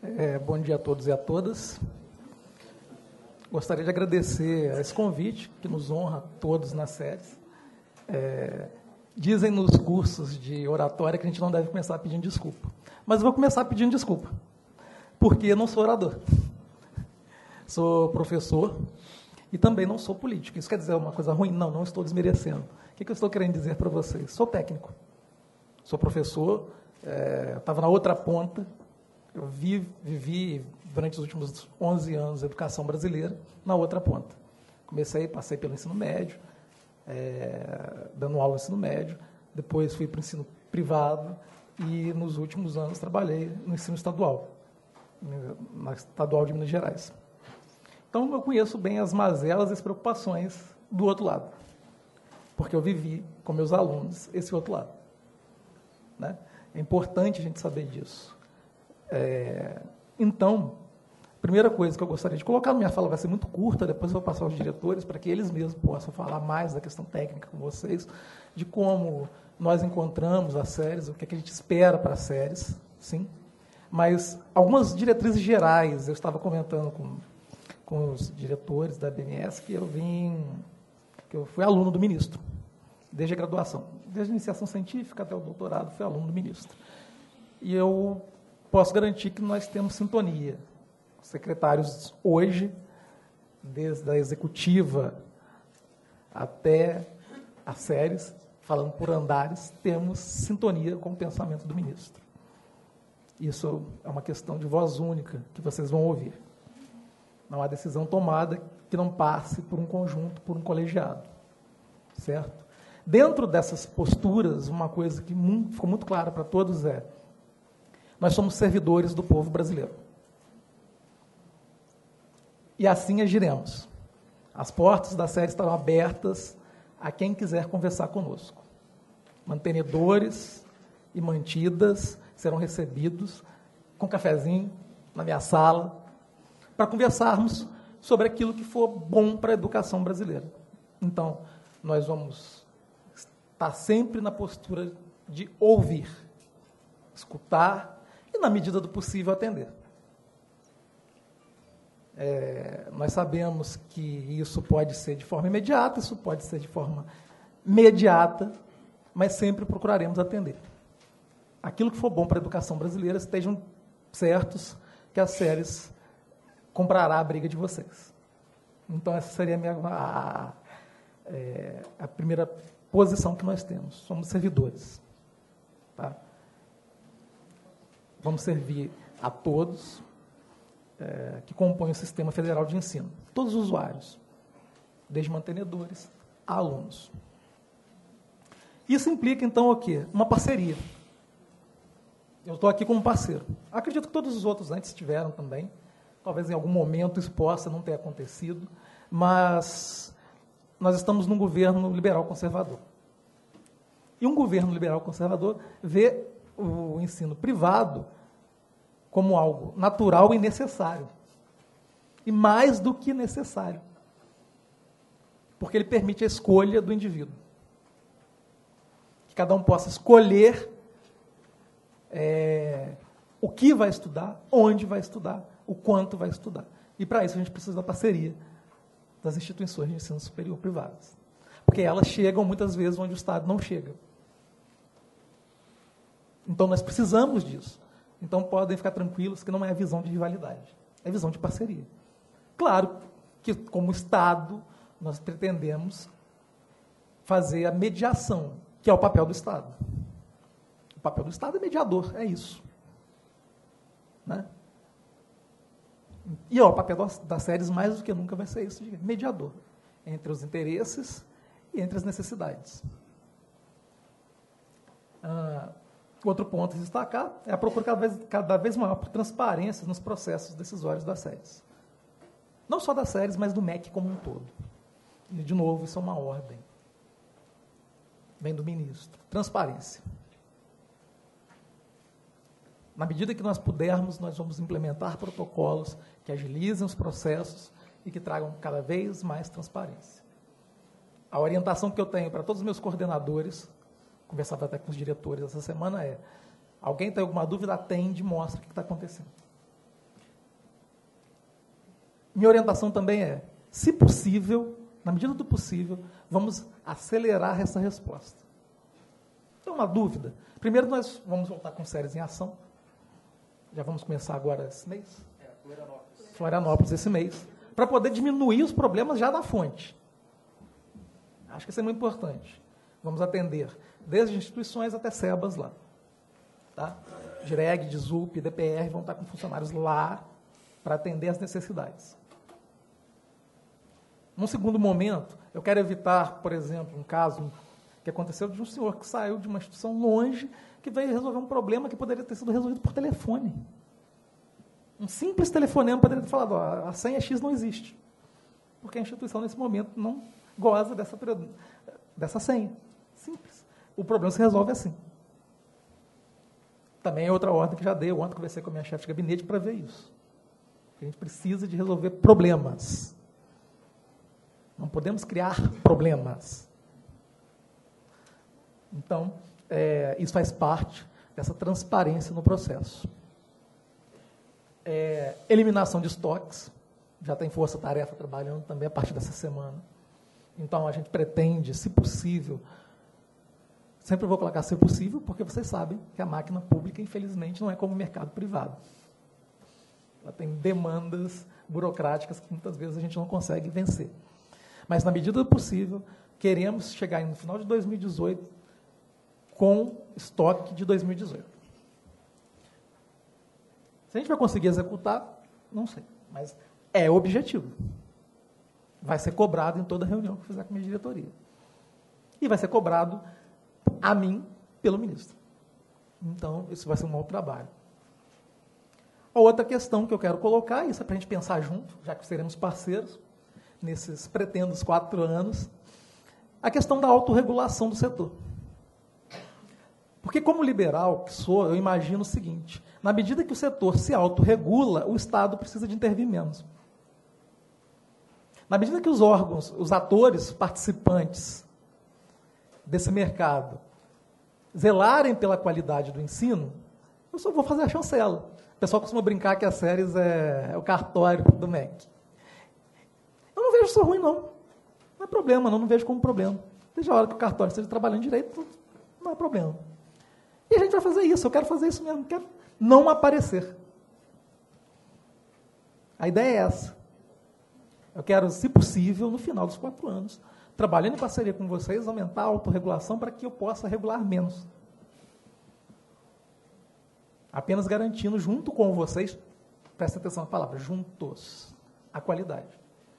Bom dia a todos e a todas. Gostaria de agradecer esse convite, que nos honra a todos nas séries. Dizem nos cursos de oratória que a gente não deve começar pedindo desculpa. Mas eu vou começar pedindo desculpa, porque eu não sou orador. Sou professor e também não sou político. Isso quer dizer uma coisa ruim? Não, não estou desmerecendo. O que eu estou querendo dizer para vocês? Sou técnico. Sou professor, estava na outra ponta. Eu vivi durante os últimos 11 anos a educação brasileira na outra ponta. Passei pelo ensino médio, dando aula no ensino médio, depois fui para o ensino privado e nos últimos anos trabalhei no ensino estadual, na Estadual de Minas Gerais. Então eu conheço bem as mazelas e as preocupações do outro lado, porque eu vivi com meus alunos esse outro lado, né? É importante a gente saber disso. Então, a primeira coisa que eu gostaria de colocar, minha fala vai ser muito curta, depois eu vou passar aos diretores para que eles mesmos possam falar mais da questão técnica com vocês, de como nós encontramos as séries, o que a gente espera para as séries, sim. Mas algumas diretrizes gerais, eu estava comentando com os diretores da BNS que eu fui aluno do ministro, desde a graduação, desde a iniciação científica até o doutorado, fui aluno do ministro. E eu posso garantir que nós temos sintonia. Os secretários hoje, desde a executiva até as séries, falando por andares, temos sintonia com o pensamento do ministro. Isso é uma questão de voz única que vocês vão ouvir. Não há decisão tomada que não passe por um conjunto, por um colegiado. Certo? Dentro dessas posturas, uma coisa que ficou muito clara para todos é: nós somos servidores do povo brasileiro. E assim agiremos. As portas da série estarão abertas a quem quiser conversar conosco. Mantenedores e mantidas serão recebidos com cafezinho na minha sala para conversarmos sobre aquilo que for bom para a educação brasileira. Então, nós vamos estar sempre na postura de ouvir, escutar e, na medida do possível, atender. Nós sabemos que isso pode ser de forma imediata, isso pode ser de forma mediata, mas sempre procuraremos atender. Aquilo que for bom para a educação brasileira, estejam certos que as séries comprará a briga de vocês. Então, essa seria a primeira posição que nós temos. Somos servidores. Tá? Vamos servir a todos que compõem o Sistema Federal de Ensino. Todos os usuários, desde mantenedores a alunos. Isso implica, então, o quê? Uma parceria. Eu estou aqui como parceiro. Acredito que todos os outros antes tiveram também. Talvez em algum momento isso possa não ter acontecido, mas nós estamos num governo liberal-conservador. E um governo liberal-conservador vê o ensino privado como algo natural e necessário. E mais do que necessário. Porque ele permite a escolha do indivíduo. Que cada um possa escolher o que vai estudar, onde vai estudar, o quanto vai estudar. E, para isso, a gente precisa da parceria das instituições de ensino superior privadas. Porque elas chegam, muitas vezes, onde o Estado não chega. Então, nós precisamos disso. Então, podem ficar tranquilos que não é a visão de rivalidade, é a visão de parceria. Claro que, como Estado, nós pretendemos fazer a mediação, que é o papel do Estado. O papel do Estado é mediador, é isso. Né? E o papel das séries, mais do que nunca, vai ser isso, de mediador, entre os interesses e entre as necessidades. Outro ponto a destacar é a procura cada vez maior por transparência nos processos decisórios das séries. Não só das séries, mas do MEC como um todo. E, de novo, isso é uma ordem. Vem do ministro. Transparência. Na medida que nós pudermos, nós vamos implementar protocolos que agilizem os processos e que tragam cada vez mais transparência. A orientação que eu tenho para todos os meus coordenadores, conversava até com os diretores essa semana, alguém tem alguma dúvida, atende e mostra o que está acontecendo. Minha orientação também é, se possível, na medida do possível, vamos acelerar essa resposta. Tem uma dúvida? Primeiro, nós vamos voltar com séries em ação. Já vamos começar agora esse mês? Florianópolis esse mês. Para poder diminuir os problemas já na fonte. Acho que isso é muito importante. Vamos atender desde instituições até SEBAS lá. Tá? DIREG, DISUP, DPR vão estar com funcionários lá para atender as necessidades. Num segundo momento, eu quero evitar, por exemplo, um caso que aconteceu de um senhor que saiu de uma instituição longe, que veio resolver um problema que poderia ter sido resolvido por telefone. Um simples telefonema poderia ter falado, ó, a senha X não existe. Porque a instituição, nesse momento, não goza dessa senha. Simples. O problema se resolve assim. Também é outra ordem que já dei. Ontem conversei com a minha chefe de gabinete para ver isso. A gente precisa de resolver problemas. Não podemos criar problemas. Então, isso faz parte dessa transparência no processo. Eliminação de estoques. Já tem força-tarefa trabalhando também a partir dessa semana. Então, a gente pretende, se possível, sempre vou colocar se possível, porque vocês sabem que a máquina pública, infelizmente, não é como o mercado privado. Ela tem demandas burocráticas que muitas vezes a gente não consegue vencer. Mas, na medida do possível, queremos chegar no final de 2018 com estoque de 2018. Se a gente vai conseguir executar, não sei, mas é o objetivo. Vai ser cobrado em toda reunião que eu fizer com a minha diretoria. E vai ser cobrado a mim pelo ministro. Então, isso vai ser um mau trabalho. A outra questão que eu quero colocar, isso é para a gente pensar junto, já que seremos parceiros, nesses pretendos 4 anos, a questão da autorregulação do setor. Porque, como liberal que sou, eu imagino o seguinte, na medida que o setor se autorregula, o Estado precisa de intervir menos. Na medida que os órgãos, os atores participantes desse mercado zelarem pela qualidade do ensino, eu só vou fazer a chancela. O pessoal costuma brincar que as séries é o cartório do MEC. Eu não vejo isso ruim, não. Não é problema, não vejo como problema. Desde a hora que o cartório esteja trabalhando direito, não é problema. E a gente vai fazer isso, eu quero fazer isso mesmo, quero não aparecer. A ideia é essa. Eu quero, se possível, no final dos 4 anos, trabalhando em parceria com vocês, aumentar a autorregulação para que eu possa regular menos. Apenas garantindo, junto com vocês, presta atenção na palavra, juntos, a qualidade.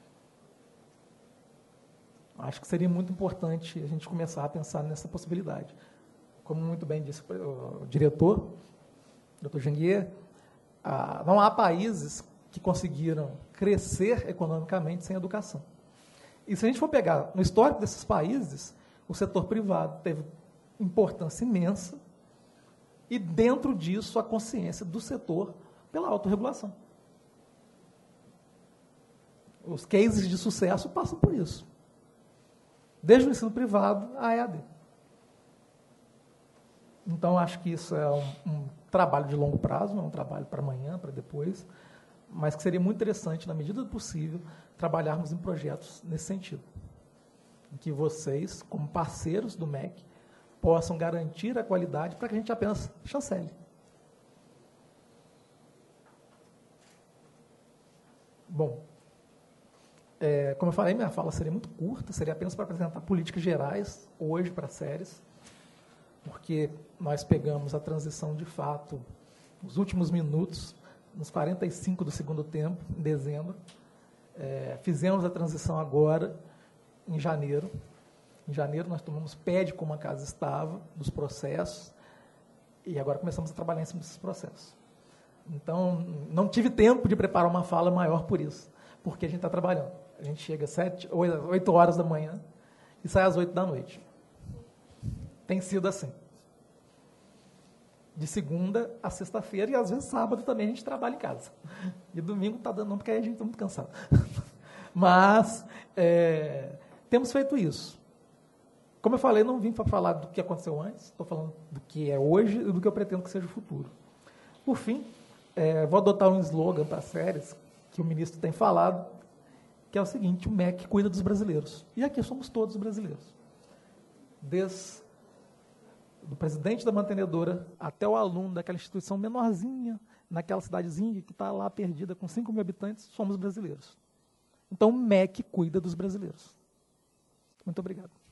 Acho que seria muito importante a gente começar a pensar nessa possibilidade. Como muito bem disse o diretor, o Dr. Janguier, não há países que conseguiram crescer economicamente sem educação. E se a gente for pegar no histórico desses países, o setor privado teve importância imensa e, dentro disso, a consciência do setor pela autorregulação. Os cases de sucesso passam por isso. Desde o ensino privado à EAD. Então, acho que isso é um trabalho de longo prazo, não é um trabalho para amanhã, para depois, mas que seria muito interessante, na medida do possível, trabalharmos em projetos nesse sentido. Em que vocês, como parceiros do MEC, possam garantir a qualidade para que a gente apenas chancele. Bom, como eu falei, minha fala seria muito curta, seria apenas para apresentar políticas gerais, hoje, para séries, porque nós pegamos a transição de fato, nos últimos minutos, nos 45 do segundo tempo, em dezembro. Fizemos a transição agora, em janeiro. Em janeiro nós tomamos pé de como a casa estava, dos processos, e agora começamos a trabalhar em cima desses processos. Então, não tive tempo de preparar uma fala maior por isso, porque a gente está trabalhando. A gente chega às 8 horas da manhã e sai às 8 da noite. Tem sido assim. De segunda a sexta-feira, e às vezes sábado também a gente trabalha em casa. E domingo está dando não, porque aí a gente está muito cansado. Mas temos feito isso. Como eu falei, não vim para falar do que aconteceu antes, estou falando do que é hoje e do que eu pretendo que seja o futuro. Por fim, vou adotar um slogan para as séries, que o ministro tem falado, que é o seguinte: o MEC cuida dos brasileiros. E aqui somos todos brasileiros. Desde do presidente da mantenedora até o aluno daquela instituição menorzinha, naquela cidadezinha que está lá perdida com 5 mil habitantes, somos brasileiros. Então o MEC cuida dos brasileiros. Muito obrigado.